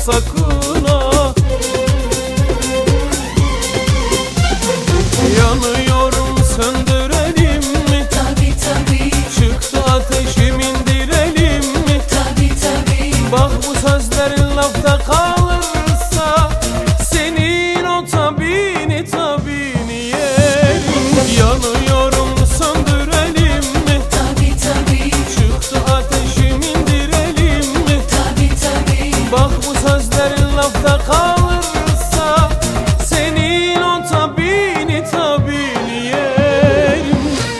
sakın ha. Yanıyorum, söndürelim mi? Tabii tabii, Çıktı ateşim, indirelim mi? tabii tabii. Bak bu sözlerin lafta kalırsa senin o tabini yerim. Yanıyorum, söndürelim mi? Tabii tabii, Çıktı ateşim, indirelim mi? tabii tabii. Bak bu sözlerin lafta kalırsa senin o tabini yerim.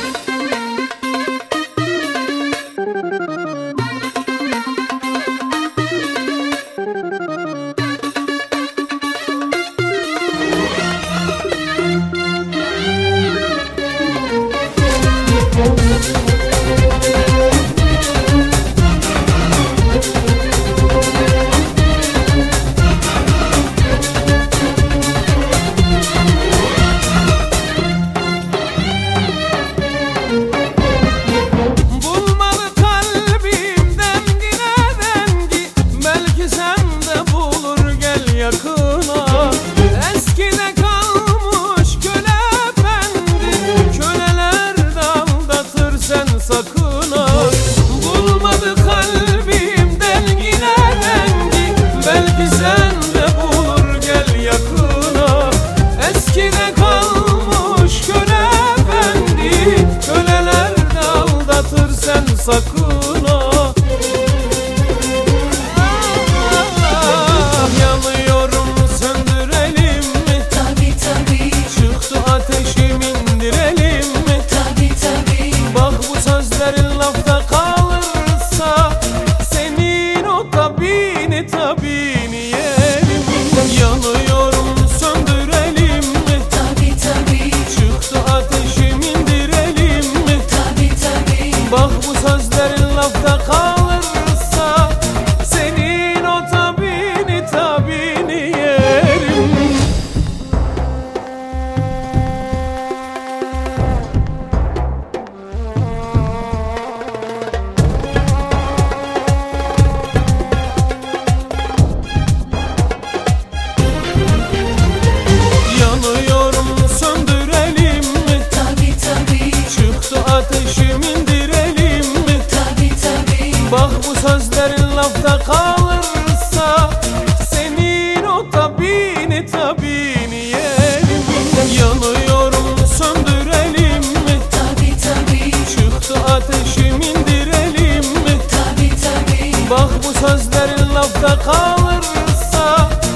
Bulmalı kalbim dengine dengi, belki sen de bulur, gel yakına. Eskide kalmış köle efendi, köleler de aldatır, sen sakın ha. Bulmalı kalbim dengine dengi, belki sen de bulur, gel yakına. Eskide kalmış köle efendi, köleler de aldatır, sen sakın ha. Yanıyorum, söndürelim mi? Tabii tabii, Çıktı ateşim, indirelim mi? tabii tabii. Bak bu sözlerin lafta kalırsa senin o tabini yerim. Yanıyorum, söndürelim mi? Tabii tabii, Çıktı ateşim, indirelim mi? tabii tabii. Bak bu sözlerin lafta kalırsa senin o tabini yerim. Yanıyorum, söndürelim mi? Tabii tabii, Çıktı ateşim, indirelim mi? tabii tabii. Bak bu sözlerin lafta kalırsa senin o tabini yerim. Yanıyorum, söndürelim mi? Tabii tabii, Çıktı ateşim, indirelim mi? tabii tabii. Bak bu sözlerin lafta kalırsa